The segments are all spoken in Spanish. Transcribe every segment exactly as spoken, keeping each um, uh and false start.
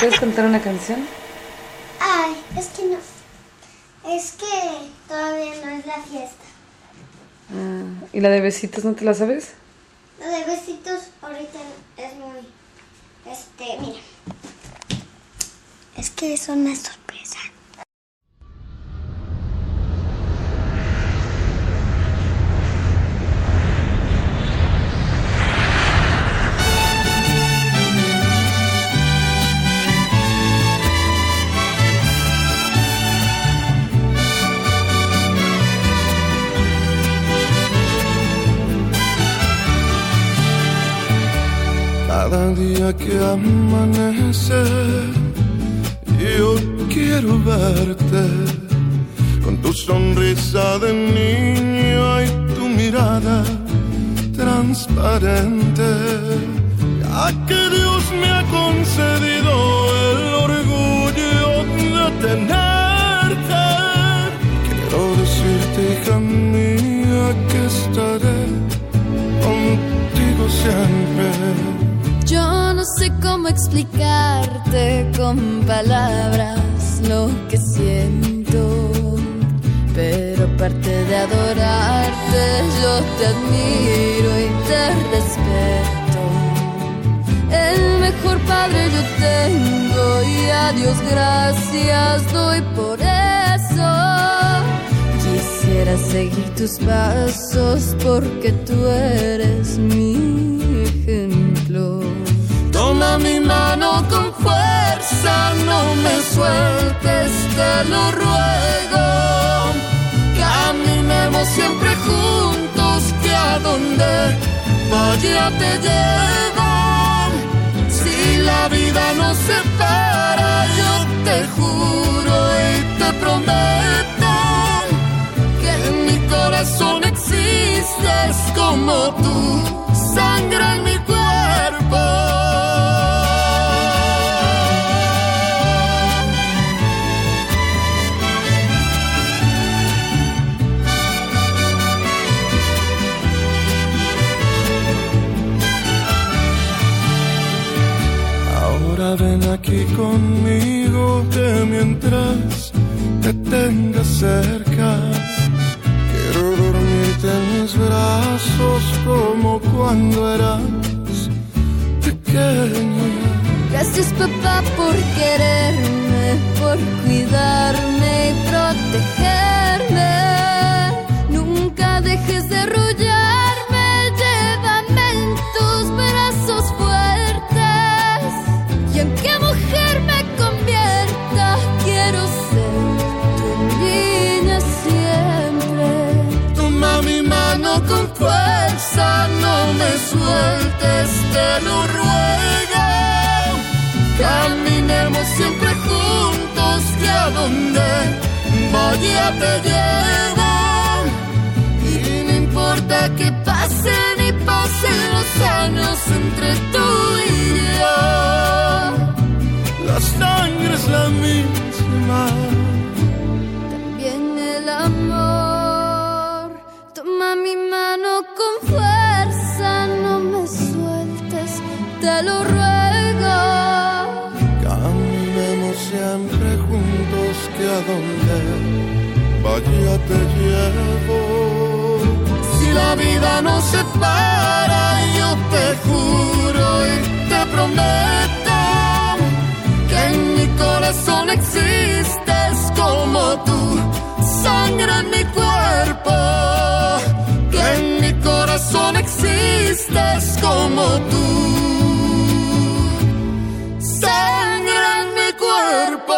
puedes cantar una canción? Ay, es que no. Es que todavía no es la fiesta. Ah, ¿y la de besitos no te la sabes? La de besitos ahorita es muy... Este, mira. Es que es una sorpresa. Cada día que amanece, yo quiero verte con tu sonrisa de niño y tu mirada transparente. Ya que Dios me ha concedido el orgullo de tenerte, quiero decirte, hija mía, que estaré contigo siempre. Yo no sé cómo explicarte con palabras lo que siento, pero aparte de adorarte, yo te admiro y te respeto. El mejor padre yo tengo y a Dios gracias doy por eso. Quisiera seguir tus pasos porque tú eres mi ejemplo. Toma mi mano con fuerza, no me sueltes, te lo ruego. Caminemos siempre juntos, que a donde vaya te llevo. Si la vida nos separa, yo te juro y te prometo que en mi corazón existes como tú, sangre en mi cuerpo. Ahora ven aquí conmigo, que mientras te tenga cerca, quiero dormirte en mis brazos como cuando eras pequeña. Gracias, papá, por quererme, por cuidarme y protegerme. Nunca dejes de arrullarme, llévame en tus brazos fuertes. Y en qué mujer me convierta, quiero ser tu niña siempre. Toma mi mano con fuerza, no me sueltes, te lo ruego. Caminemos siempre juntos, que a donde vaya te llevo. Y no importa que pasen y pasen los años entre tú y yo, la sangre es la misma, también el amor. Toma mi mano con fuerza, no me sueltes, te lo ruego. Caminemos siempre juntos, que a donde vaya te llevo. Si la vida nos separa, yo te juro y te prometo que en mi corazón existes como tú, sangre en mi cuerpo. Que en mi corazón existes como tú, sangre en mi cuerpo.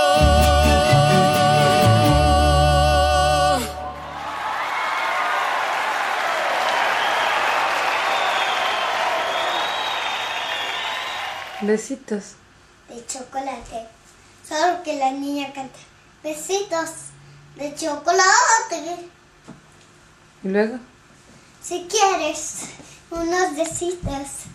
Besitos. De chocolate. Solo que la niña canta. Besitos de chocolate. ¿Y luego? Si quieres unos besitos.